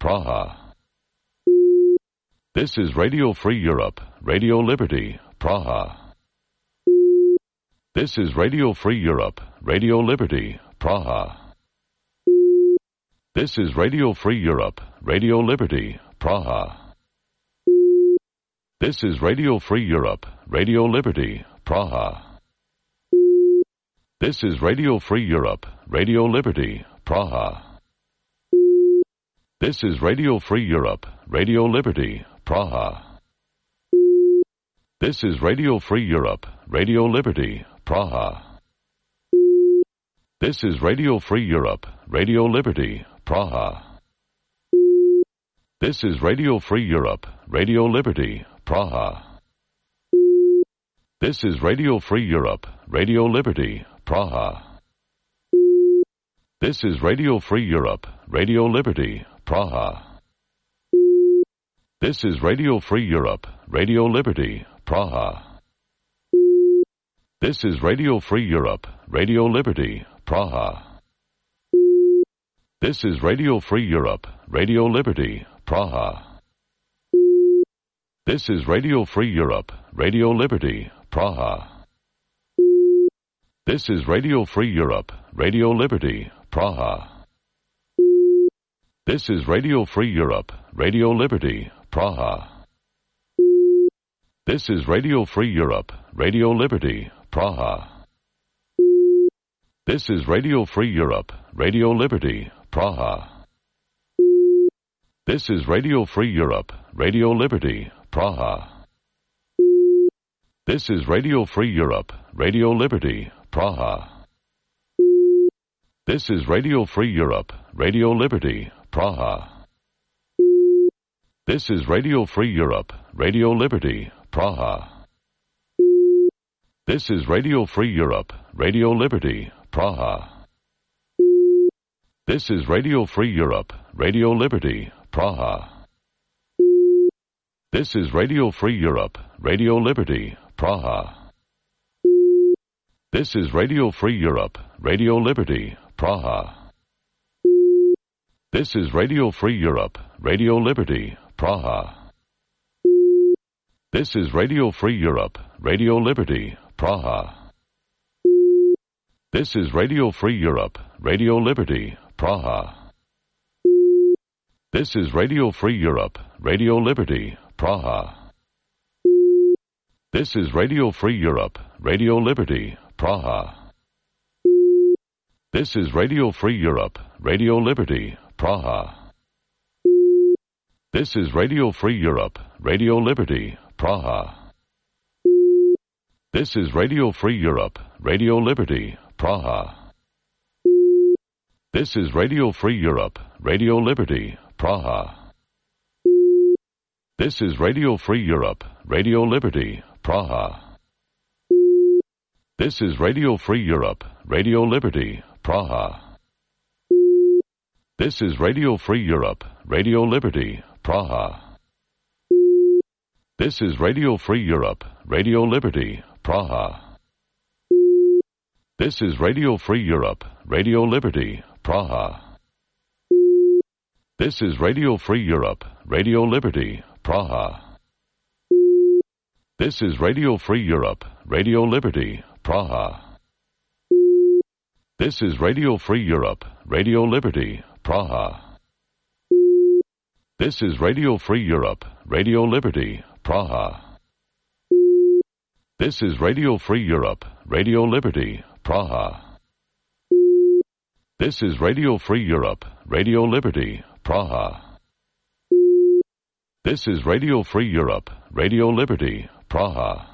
Praha. This is Radio Free Europe, Radio Liberty, Praha. This is Radio Free Europe, Radio Liberty, Praha. This is Radio Free Europe, Radio Liberty, Praha. This is Radio Free Europe, Radio Liberty, Praha. This is Radio Free Europe, Radio Liberty, Praha. This is Radio Free Europe, Radio Liberty, Praha. This is Radio Free Europe, Radio Liberty, Praha. This is Radio Free Europe, Radio Liberty, Praha. This is Radio Free Europe, Radio Liberty, Praha. This is Radio Free Europe, Radio Liberty, Praha. This is Radio Free Europe, Radio Liberty, Praha. This is Radio Free Europe, Radio Liberty, Praha. This is Radio Free Europe, Radio Liberty, Praha. This is Radio Free Europe, Radio Liberty, Praha. This is Radio Free Europe, Radio Liberty, Praha. This is Radio Free Europe, Radio Liberty, Praha. This is Radio Free Europe, Radio Liberty, Praha. This is Radio Free Europe, Radio Liberty, Praha. This is Radio Free Europe, Radio Liberty, Praha. This is Radio Free Europe, Radio Liberty, Praha. This is Radio Free Europe, Radio Liberty, Praha. This is Radio Free Europe, Radio Liberty, Praha. This is Radio Free Europe, Radio Liberty, Praha. This is Radio Free Europe, Radio Liberty, Praha. This is Radio Free Europe, Radio Liberty, Praha. This is Radio Free Europe, Radio Liberty, Praha. This is Radio Free Europe, Radio Liberty, Praha. This is Radio Free Europe, Radio Liberty, Praha. This is Radio Free Europe, Radio Liberty, Praha. This is Radio Free Europe, Radio Liberty, Praha. This is Radio Free Europe, Radio Liberty, Praha. This is Radio Free Europe, Radio Liberty, Praha. This is Radio Free Europe, Radio Liberty, Praha. This is Radio Free Europe, Radio Liberty, Praha. This is Radio Free Europe, Radio Liberty, Praha. This is Radio Free Europe, Radio Liberty, Praha. This is Radio Free Europe, Radio Liberty, Praha. This is Radio Free Europe, Radio Liberty, Praha. This is Radio Free Europe, Radio Liberty, Praha. This is Radio Free Europe, Radio Liberty, Praha. This is Radio Free Europe, Radio Liberty, Praha. This is Radio Free Europe, Radio Liberty, Praha. This is Radio Free Europe, Radio Liberty, Praha. This is Radio Free Europe, Radio Liberty, Praha. This is Radio Free Europe, Radio Liberty, Praha. This is Radio Free Europe, Radio Liberty, Praha. This is Radio Free Europe, Radio Liberty, Praha. This is Radio Free Europe, Radio Liberty, Praha.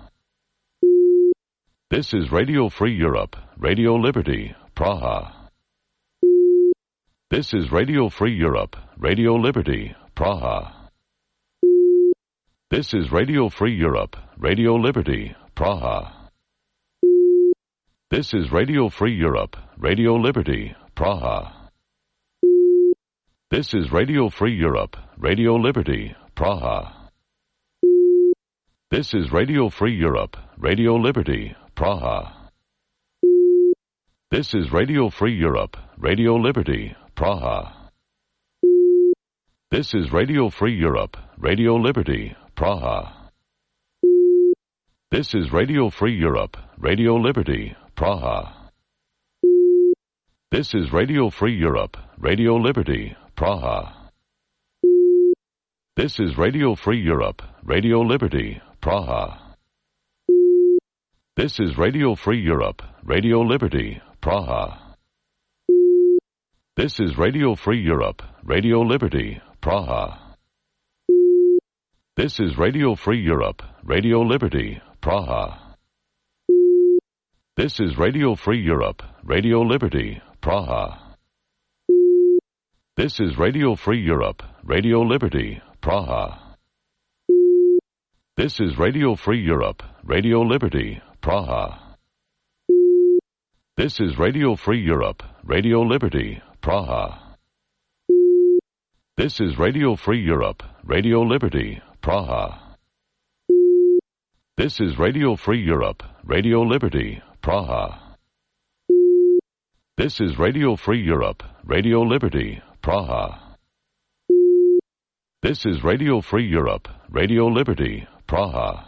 This is Radio Free Europe, Radio Liberty, Praha. This is Radio Free Europe, Radio Liberty, Praha. This is Radio Free Europe, Radio Liberty, Praha. This is Radio Free Europe, Radio Liberty, Praha. This is Radio Free Europe, Radio Liberty, Praha. This is Radio Free Europe, Radio Liberty, Praha. This is Radio Free Europe, Radio Liberty, Praha. This is Radio Free Europe, Radio Liberty, Praha. This is Radio Free Europe, Radio Liberty, Praha. This is Radio Free Europe, Radio Liberty, Praha. This is Radio Free Europe, Radio Liberty, Praha. This is Radio Free Europe, Radio Liberty, Praha. This is Radio Free Europe, Radio Liberty, Praha. This is Radio Free Europe, Radio Liberty, Praha. This is Radio Free Europe, Radio Liberty, Praha. This is Radio Free Europe, Radio Liberty, Praha. This is Radio Free Europe, Radio Liberty, Praha. This is Radio Free Europe, Radio Liberty, Praha. This is Radio Free Europe, Radio Liberty, Praha. This is Radio Free Europe, Radio Liberty, Praha. This is Radio Free Europe, Radio Liberty, Praha. This is Radio Free Europe, Radio Liberty, Praha.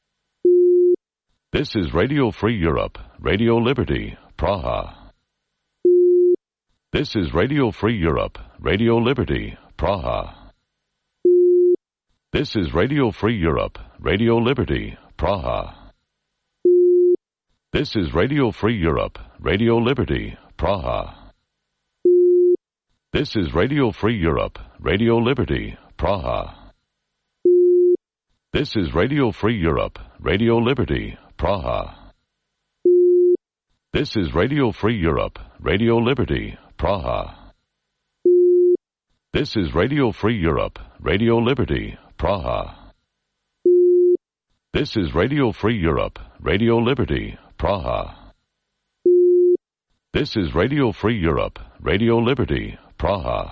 This is Radio Free Europe, Radio Liberty, Praha. This is Radio Free Europe, Radio Liberty, Praha. This is Radio Free Europe, Radio Liberty, Praha. This is Radio Free Europe, Radio Liberty, Praha. This is Radio Free Europe, Radio Liberty, Praha. This is Radio Free Europe, Radio Liberty, Praha. This is Radio Free Europe, Radio Liberty, Praha. This is Radio Free Europe, Radio Liberty, Praha. This is Radio Free Europe, Radio Liberty, Praha. This is Radio Free Europe, Radio Liberty, Praha.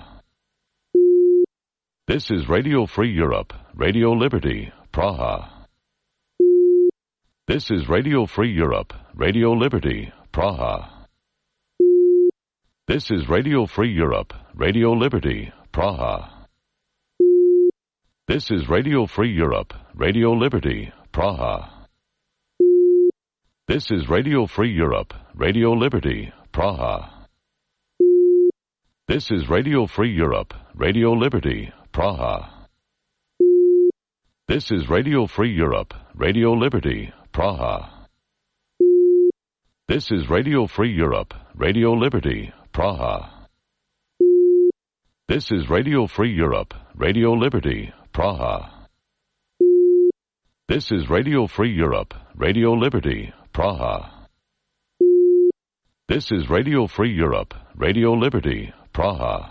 This is Radio Free Europe, Radio Liberty, Praha. This is Radio Free Europe, Radio Liberty, Praha. This is Radio Free Europe, Radio Liberty, Praha. This is Radio Free Europe, Radio Liberty, Praha. This is Radio Free Europe, Radio Liberty, Praha. This is Radio Free Europe, Radio Liberty, Praha. This is Radio Free Europe, Radio Liberty, Praha. This is Radio Free Europe, Radio Liberty, Praha. This is Radio Free Europe, Radio Liberty, Praha. This is Radio Free Europe, Radio Liberty, Praha. This is Radio Free Europe, Radio Liberty, Praha.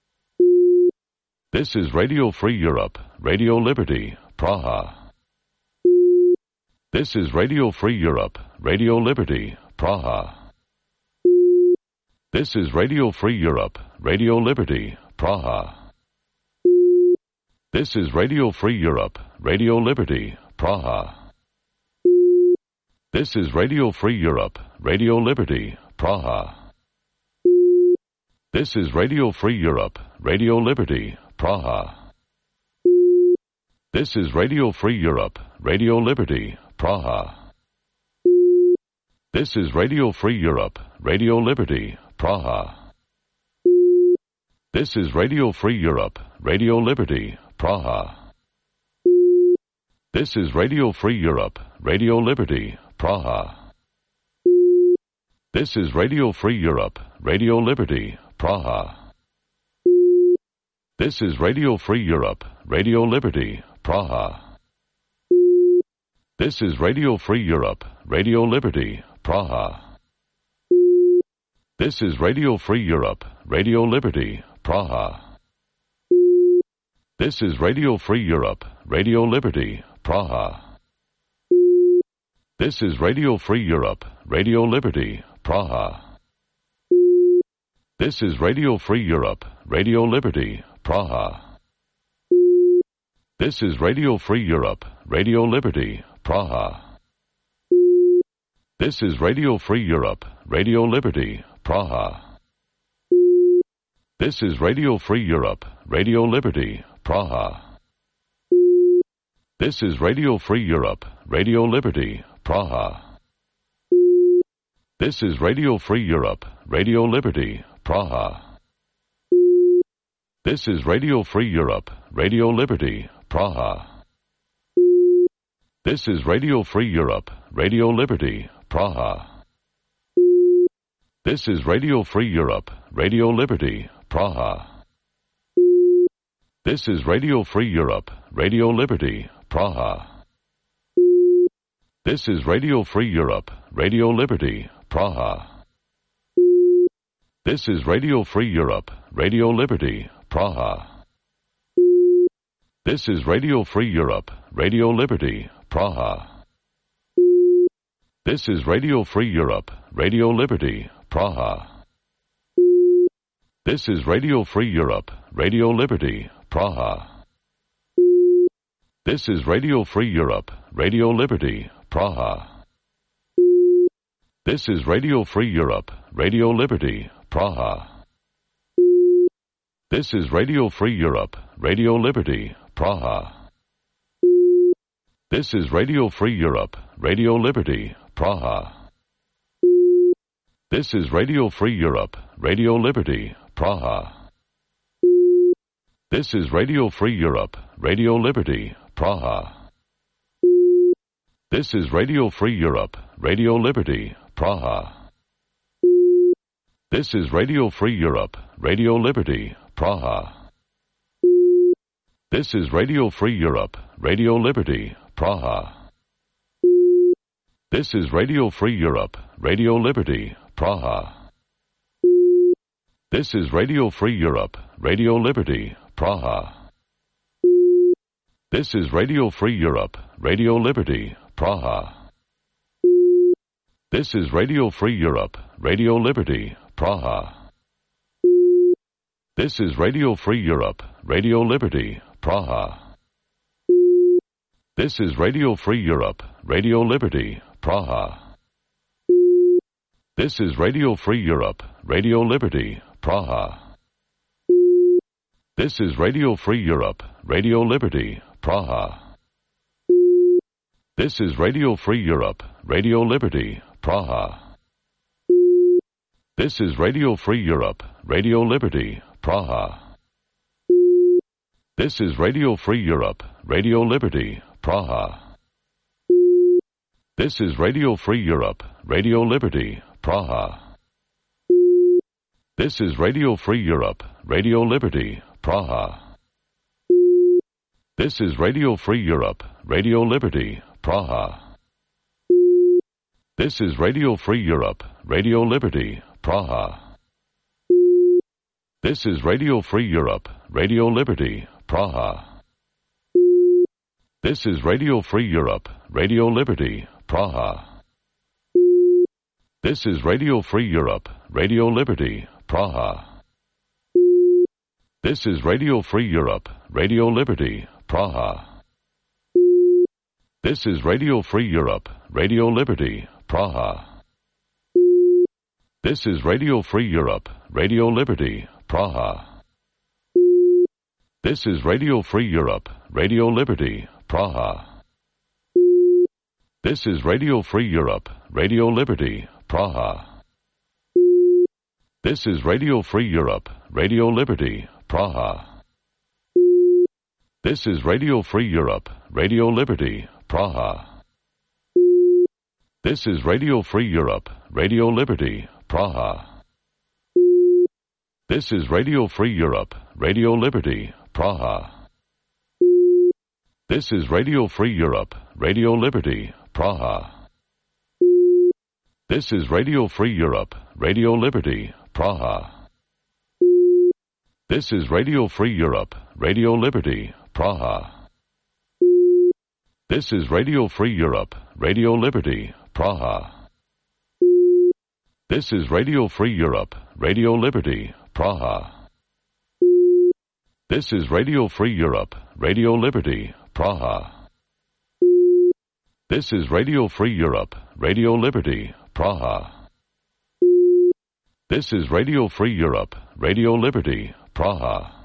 This is Radio Free Europe, Radio Liberty, Praha. This is Radio Free Europe, Radio Liberty, Praha. This is Radio Free Europe, Radio Liberty, Praha. This is Radio Free Europe, Radio Liberty, Praha. This is Radio Free Europe, Radio Liberty, Praha. This is Radio Free Europe, Radio Liberty, Praha. This is Radio Free Europe, Radio Liberty, Praha. This is Radio Free Europe, Radio Liberty, Praha. This is Radio Free Europe, Radio Liberty, Praha. This is Radio Free Europe, Radio Liberty, Praha. This is Radio Free Europe, Radio Liberty, Praha. This is Radio Free Europe, Radio Liberty, Praha. This is Radio Free Europe, Radio Liberty, Praha. This is Radio Free Europe, Radio Liberty, Praha. This is Radio Free Europe, Radio Liberty, Praha. This is Radio Free Europe, Radio Liberty, Praha. This is Radio Free Europe, Radio Liberty, Praha. This is Radio Free Europe, Radio Liberty, Praha. This is Radio Free Europe, Radio Liberty, Praha. This is Radio Free Europe, Radio Liberty, Praha. This is Radio Free Europe, Radio Liberty, Praha. This is Radio Free Europe, Radio Liberty, Praha. This is Radio Free Europe, Radio Liberty, Praha. This is Radio Free Europe, Radio Liberty, Praha. This is Radio Free Europe, Radio Liberty, Praha. This is Radio Free Europe, Radio Liberty, Praha. This is Radio Free Europe, Radio Liberty, Praha. This is Radio Free Europe, Radio Liberty, Praha. This is Radio Free Europe, Radio Liberty, Praha. This is Radio Free Europe, Radio Liberty, Praha. This is Radio Free Europe, Radio Liberty, Praha. This is Radio Free Europe, Radio Liberty, Praha. This is Radio Free Europe, Radio Liberty, Praha. This is Radio Free Europe, Radio Liberty, Praha. This is Radio Free Europe, Radio Liberty, Praha. This is Radio Free Europe, Radio Liberty, Praha. This is Radio Free Europe, Radio Liberty, Praha. This is Radio Free Europe, Radio Liberty, Praha. This is Radio Free Europe, Radio Liberty, Praha. This is Radio Free Europe, Radio Liberty, Praha. This is Radio Free Europe, Radio Liberty, Praha. This is Radio Free Europe, Radio Liberty, Praha. This is Radio Free Europe, Radio Liberty, Praha. This is Radio Free Europe, Radio Liberty, Praha. This is Radio Free Europe, Radio Liberty, Praha. This is Radio Free Europe, Radio Liberty, Praha. This is Radio Free Europe, Radio Liberty, Praha. This is Radio Free Europe, Radio Liberty, Praha. This is Radio Free Europe, Radio Liberty, Praha. This is Radio Free Europe, Radio Liberty, Praha. This is Radio Free Europe, Radio Liberty, Praha. This is Radio Free Europe, Radio Liberty, Praha. This is Radio Free Europe, Radio Liberty, Praha. This is Radio Free Europe, Radio Liberty, Praha. This is Radio Free Europe, Radio Liberty, Praha. This is Radio Free Europe, Radio Liberty, Praha. This is Radio Free Europe, Radio Liberty, Praha. This is Radio Free Europe, Radio Liberty, Praha. This is Radio Free Europe, Radio Liberty, Praha. This is Radio Free Europe, Radio Liberty, Praha. This is Radio Free Europe, Radio Liberty, Praha. This is Radio Free Europe, Radio Liberty, Praha. This is Radio Free Europe, Radio Liberty, Praha. This is Radio Free Europe, Radio Liberty, Praha. This is Radio Free Europe, Radio Liberty, Praha. This is Radio Free Europe, Radio Liberty, Praha. This is Radio Free Europe, Radio Liberty, Praha. This is Radio Free Europe, Radio Liberty, Praha. This is Radio Free Europe, Radio Liberty, Praha. This is Radio Free Europe, Radio Liberty, Praha. This is Radio Free Europe, Radio Liberty, Praha. This is Radio Free Europe, Radio Liberty, Praha. This is Radio Free Europe, Radio Liberty, Praha. This is Radio Free Europe, Radio Liberty, Praha. This is Radio Free Europe, Radio Liberty, Praha.